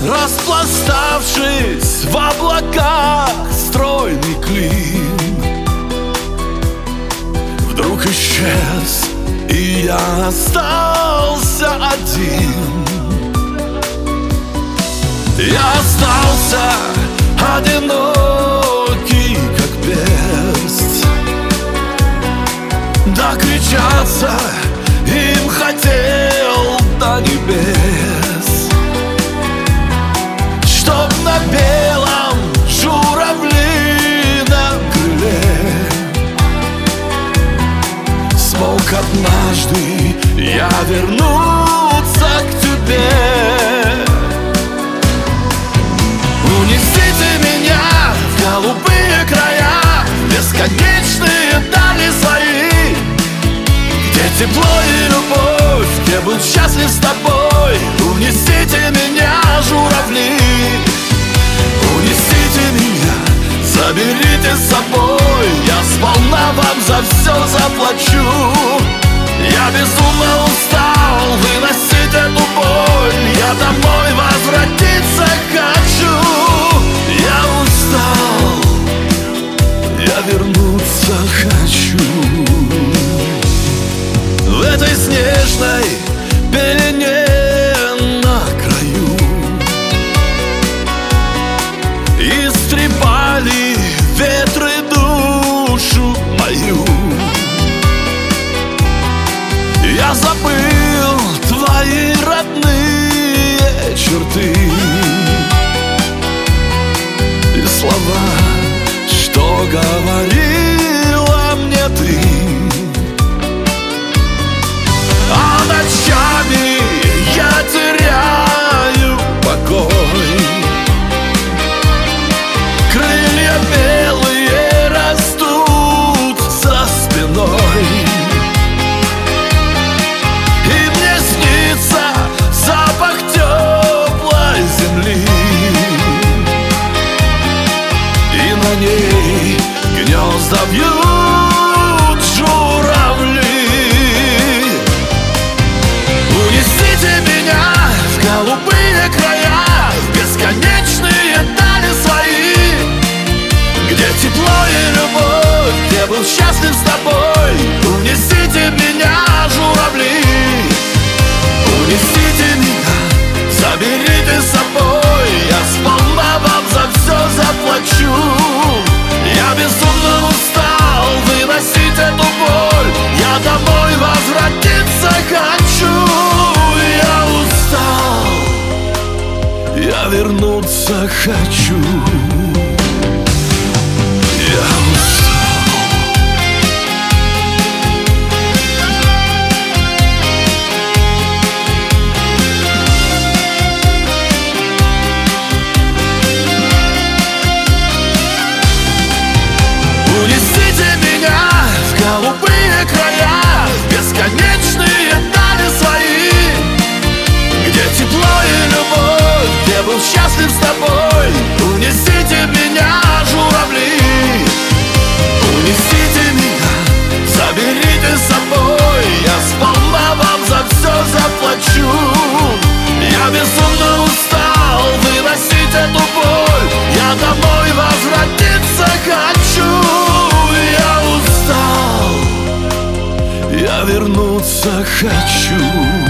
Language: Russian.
распластавшись в облаках, стройный клин вдруг исчез, и я остался один. Я остался одинокий, как перст. Докричаться им хотел до небес, чтоб на белом журавлином крыле смог однажды я вернуться к тебе. Унесите меня в голубые края, бесконечные дали свои, где тепло и любовь, где был счастлив с тобой. Унесите меня, журавли, унесите меня, заберите с собой. Я сполна вам за все заплачу. Я безумно устал выносить эту боль. Я домой возвратиться хочу. Я устал, я вернуться хочу. В этой снежной пелене на краю истрепали ветры душу мою. Я забыл твои родные черты и слова, что говорила мне ты. А ночами я теряю покой. Крылья белые растут за спиной, и мне снится запах теплой земли, и на ней гнезда вьют журавли. Унесите меня в голубые края, в бесконечные дали свои, где тепло и любовь, где был счастлив с тобой. Унесите меня, журавли, унесите меня, заберите с собой. Я сполна вам за все заплачу. Я безумно устал выносить эту боль. Я домой возвратиться хочу. Я устал, я вернуться хочу. Я устал. Унесите меня в голубые края, в бесконечные дали свои, где тепло и любовь, где был счастлив с тобой. Унесите меня, журавли, унесите меня, заберите с собой. Я сполна вам за все заплачу. Я безумно устал выносить эту боль. Я домой возвратиться хочу. Я устал, я вернуться хочу.